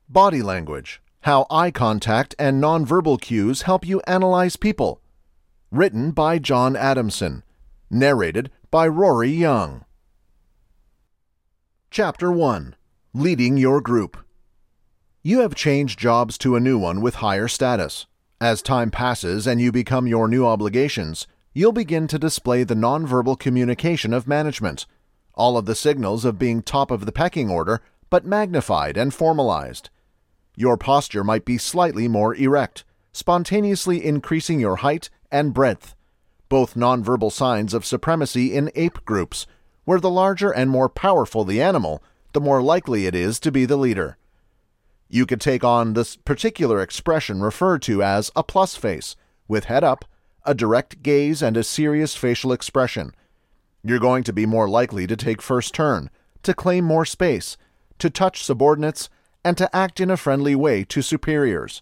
Body language: how eye contact and nonverbal cues help you analyze people. Written by John Adamson. Narrated by Rory Young. Chapter 1. Leading your group. You have changed jobs to a new one with higher status. As time passes and you become your new obligations, you'll begin to display the nonverbal communication of management. All of the signals of being top of the pecking order, but magnified and formalized. Your posture might be slightly more erect, spontaneously increasing your height and breadth, both nonverbal signs of supremacy in ape groups, where the larger and more powerful the animal, the more likely it is to be the leader. You could take on this particular expression referred to as a plus face, with head up, a direct gaze, and a serious facial expression. You're going to be more likely to take first turn, to claim more space, to touch subordinates, and to act in a friendly way to superiors.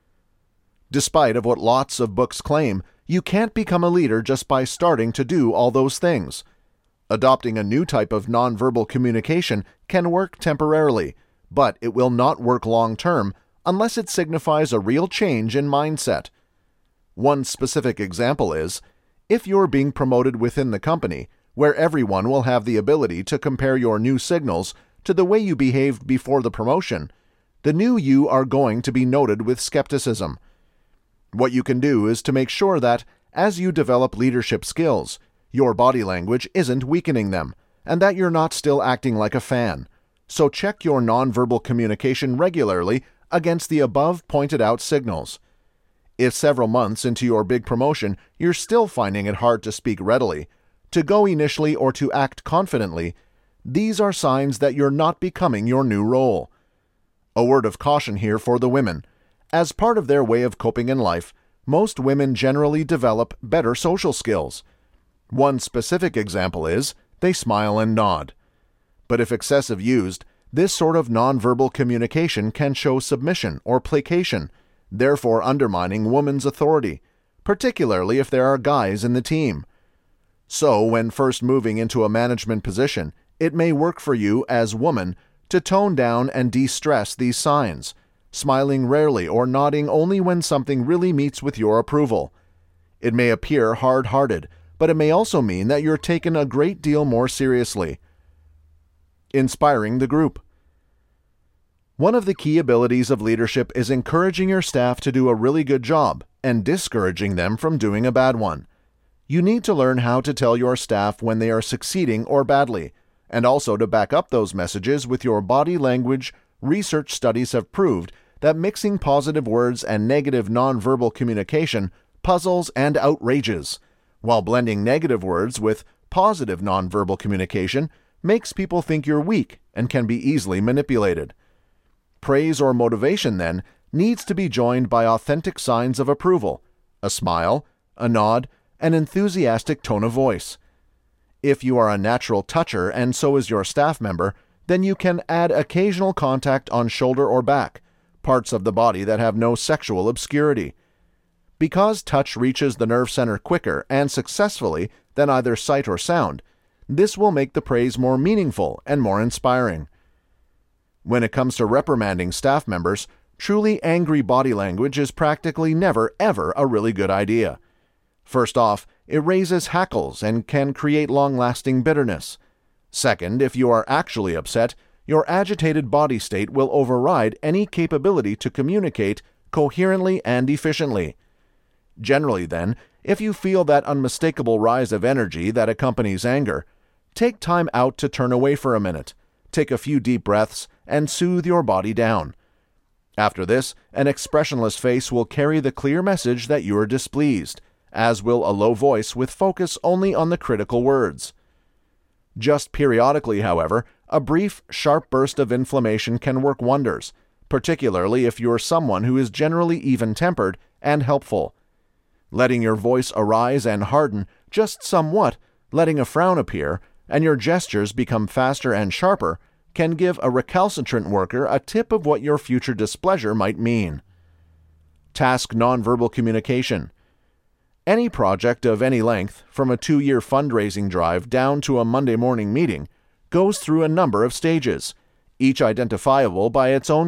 Despite of what lots of books claim, you can't become a leader just by starting to do all those things. Adopting a new type of nonverbal communication can work temporarily, but it will not work long-term unless it signifies a real change in mindset. One specific example is, if you're being promoted within the company, where everyone will have the ability to compare your new signals to the way you behaved before the promotion, the new you are going to be noted with skepticism. What you can do is to make sure that, as you develop leadership skills, your body language isn't weakening them, and that you're not still acting like a fan. So check your nonverbal communication regularly against the above pointed out signals. If several months into your big promotion you're still finding it hard to speak readily, to go initially, or to act confidently, these are signs that you're not becoming your new role. A word of caution here for the women. As part of their way of coping in life, most women generally develop better social skills. One specific example is, they smile and nod. But if excessive used, this sort of nonverbal communication can show submission or placation, therefore undermining woman's authority, particularly if there are guys in the team. So, when first moving into a management position, it may work for you as woman to tone down and de-stress these signs, smiling rarely or nodding only when something really meets with your approval. It may appear hard-hearted, but it may also mean that you're taken a great deal more seriously. Inspiring the group. One of the key abilities of leadership is encouraging your staff to do a really good job and discouraging them from doing a bad one. You need to learn how to tell your staff when they are succeeding or badly, and also to back up those messages with your body language. Research studies have proved that mixing positive words and negative nonverbal communication puzzles and outrages, while blending negative words with positive nonverbal communication makes people think you're weak and can be easily manipulated. Praise or motivation, then, needs to be joined by authentic signs of approval, a smile, a nod, an enthusiastic tone of voice. If you are a natural toucher and so is your staff member, then you can add occasional contact on shoulder or back, parts of the body that have no sexual obscurity. Because touch reaches the nerve center quicker and successfully than either sight or sound, this will make the praise more meaningful and more inspiring. When it comes to reprimanding staff members, truly angry body language is practically never ever a really good idea. First off, it raises hackles and can create long-lasting bitterness. Second, if you are actually upset, your agitated body state will override any capability to communicate coherently and efficiently. Generally, then, if you feel that unmistakable rise of energy that accompanies anger, take time out to turn away for a minute, take a few deep breaths, and soothe your body down. After this, an expressionless face will carry the clear message that you are displeased, as will a low voice with focus only on the critical words. Just periodically, however, a brief, sharp burst of inflammation can work wonders, particularly if you're someone who is generally even-tempered and helpful. Letting your voice arise and harden just somewhat, letting a frown appear, and your gestures become faster and sharper, can give a recalcitrant worker a tip of what your future displeasure might mean. Task nonverbal communication. Any project of any length, from a 2-year fundraising drive down to a Monday morning meeting, goes through a number of stages, each identifiable by its own